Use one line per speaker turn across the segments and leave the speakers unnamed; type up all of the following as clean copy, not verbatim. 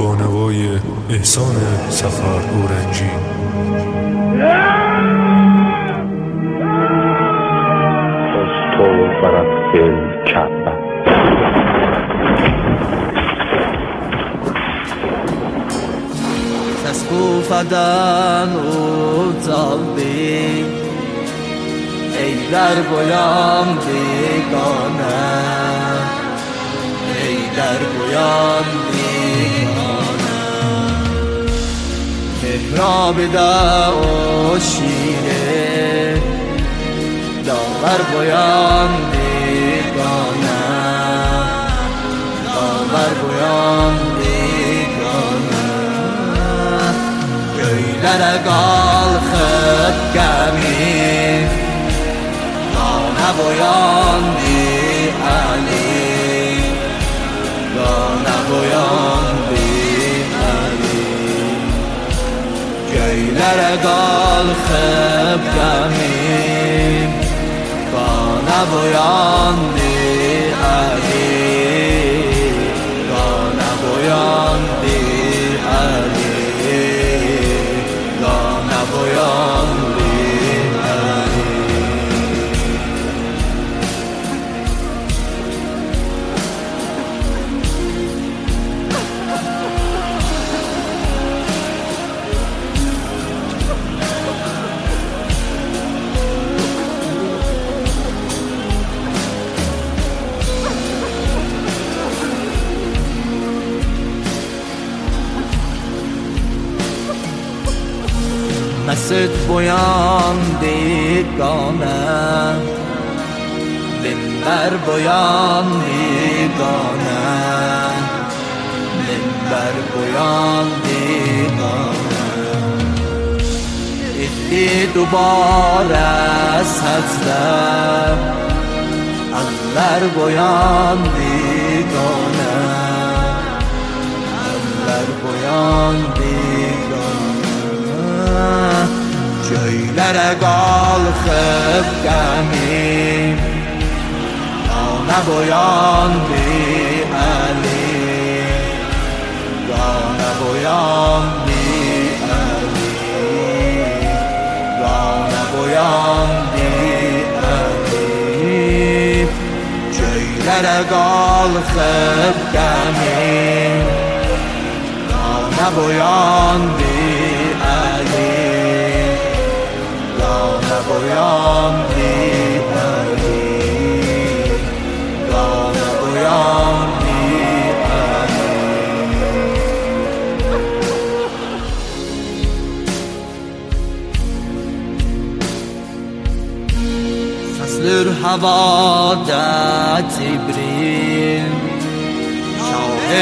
با نوای احسان سفر اورنجی.
استوفرت الکعبه.
تسقوفدن و زالبی ای در گویان بیگانه، ای در گویان بیگانه. محراب دا و شیره داور گویان بیگانه، داور گویان بیگانه. گویلر گال خد گمی دانه بویان بی علی، دانه بویان بی علی. گویلر گال خد گمی دانه بویان بی علی، دانه بویان بی علی، دانه بویان بی علی. مسجد بویان بیگانه، منبر بویان بیگانه، منبر بویان بیگانه. ادی دوباره سجده انور بویان بیگانه، انور بویان بیگانه. جویلر گال خب گمی دانه بویان بی علی، دانه بویان بی علی، دانه بویان بی علی. جویلر گال خب گمی دانه بویان بی علی، دانه بویان بی علی، دانه بویان بی علی. فصل هوا در جبریل شاه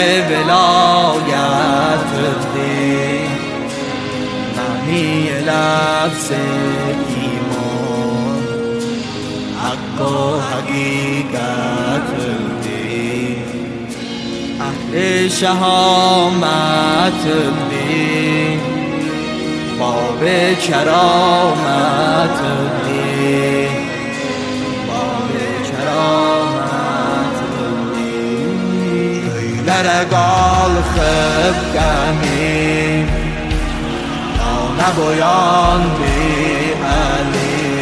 ولایت دی، معنی لفظ ایمان حق و حقیقت دی. اهل شهامت دی، باب کرامت دی، باب کرامت دی. لرگال خب گمی دانه بویان بی علی،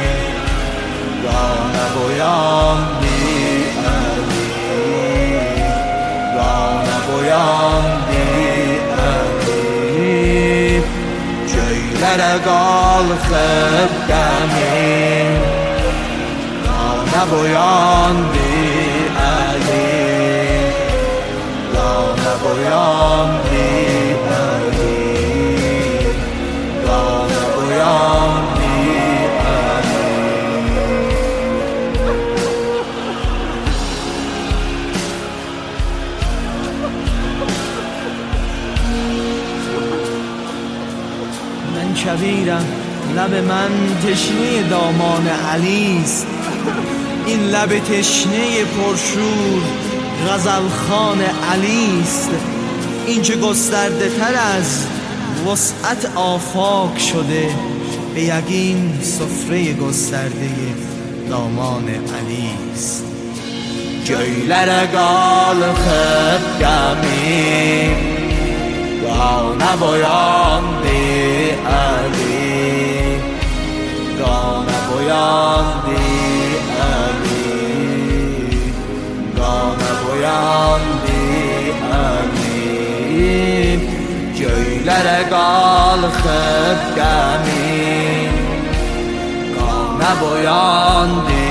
دانه بویان بی علی، دانه بویان بی علی. جویلر گال خب گمی دانه بویان بی علی، دانه بویان بی علی، دانه بویان بی علی. من کبیرم، لب من تشنه دامان علیست. این لب تشنه پرشور غزلخوان علیست. این که گسترده تر از وسعت آفاق شده، به یقین سفره گسترده دامان علیست.
Göylere kalkıp gemi
Qana boyandı Ali, qana boyandı Ali, qana boyandı Ali. Göylərə qalxıb qəmi, qana boyandı